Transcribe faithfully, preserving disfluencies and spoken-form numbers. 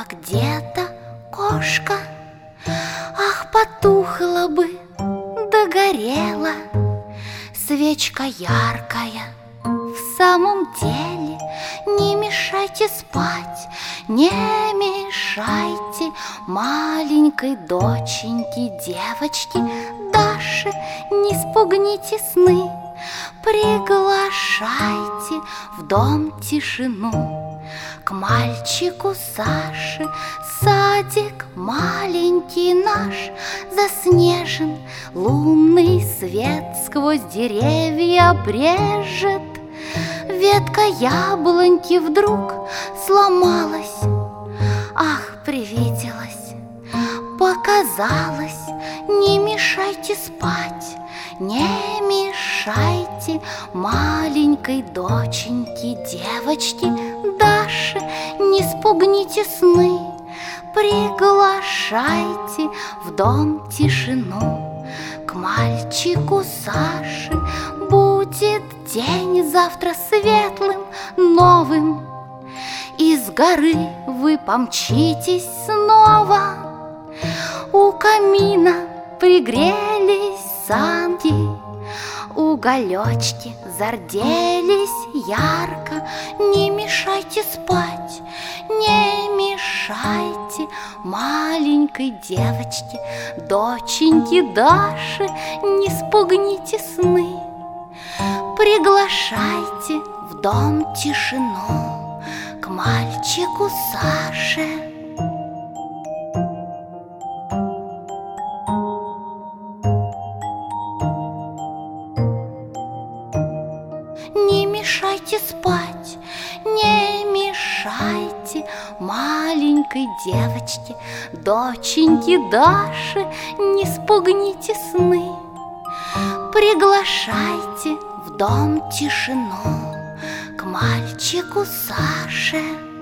а где-то кошка. Ах, потухла бы, догорела свечка яркая. В самом деле не мешайте спать, не мешайте маленькой доченьке, девочке Даше, не спугните сны. Приглашайте в дом тишину к мальчику Саше. Садик маленький наш заснежен, лунный свет сквозь деревья брежет. Ветка яблоньки вдруг сломалась, ах, привиделась, показалось. Не мешайте спать, не мешайте маленькой доченьке, девочке Даше, не спугните сны. Приглашайте в дом тишину к мальчику Саше. Будет день завтра светлым, новым, и с горы вы помчитесь снова. У камина пригрелись санки, уголечки зарделись ярко. Не мешайте спать, не мешайте маленькой девочке, доченьке Даше, не спугните сны. Приглашайте в дом тишину к мальчику Саше. Не мешайте спать, не мешайте маленькой девочке, доченьке Даше, не спугните сны. Приглашайте в дом тишину к мальчику Саше.